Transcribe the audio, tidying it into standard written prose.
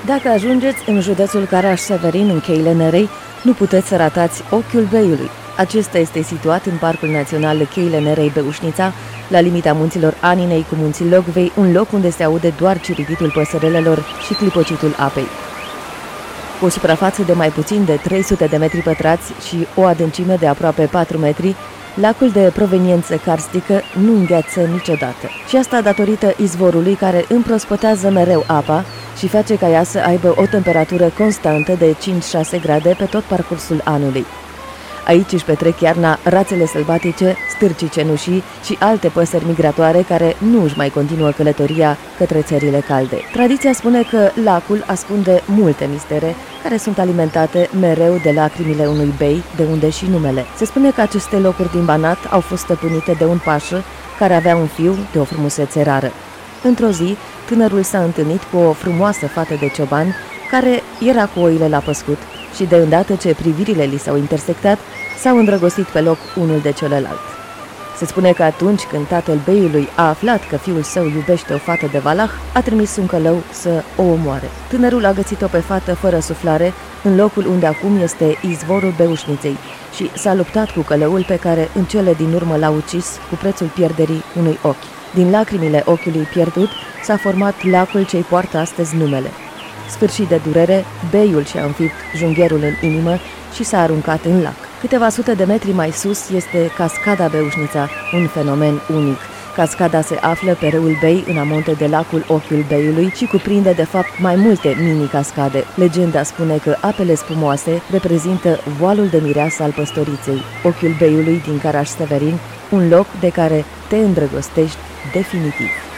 Dacă ajungeți în județul Caraș-Severin, în cheile Nerei, nu puteți să ratați Ochiul Beiului. Acesta este situat în Parcul Național Cheile Nerei Băușnița, la limita munților Aninei cu munții Locvei, un loc unde se aude doar cirititul păsărelelor și clipocitul apei. Cu o suprafață de mai puțin de 300 de metri pătrați și o adâncime de aproape 4 metri, lacul de proveniență karstică nu îngheață niciodată. Și asta datorită izvorului care împrospătează mereu apa și face ca ea să aibă o temperatură constantă de 5-6 grade pe tot parcursul anului. Aici își petrec iarna rațele sălbatice, stârcii cenușii și alte păsări migratoare care nu își mai continuă călătoria către țările calde. Tradiția spune că lacul ascunde multe mistere care sunt alimentate mereu de lacrimile unui bei, de unde și numele. Se spune că aceste locuri din Banat au fost stăpânite de un pașă care avea un fiu de o frumusețe rară. Într-o zi, tânărul s-a întâlnit cu o frumoasă fată de cioban care era cu oile la păscut și de îndată ce privirile li s-au intersectat, s-au îndrăgostit pe loc unul de celălalt. Se spune că atunci când tatăl beiului a aflat că fiul său iubește o fată de Valah, a trimis un călău să o omoare. Tânărul a găsit-o pe fată fără suflare, în locul unde acum este izvorul Beușniței, și s-a luptat cu călăul pe care în cele din urmă l-a ucis cu prețul pierderii unui ochi. Din lacrimile ochiului pierdut s-a format lacul ce-i poartă astăzi numele. Sfârșit de durere, beiul și-a înfipt junghierul în inimă și s-a aruncat în lac. Câteva sute de metri mai sus este cascada Beușnița, un fenomen unic. Cascada se află pe râul Bei, în amonte de lacul Ochiul Beiului și cuprinde de fapt mai multe mini-cascade. Legenda spune că apele spumoase reprezintă voalul de mireasă al păstoriței. Ochiul Beiului din Caraș-Severin, un loc de care te îndrăgostești definitiv.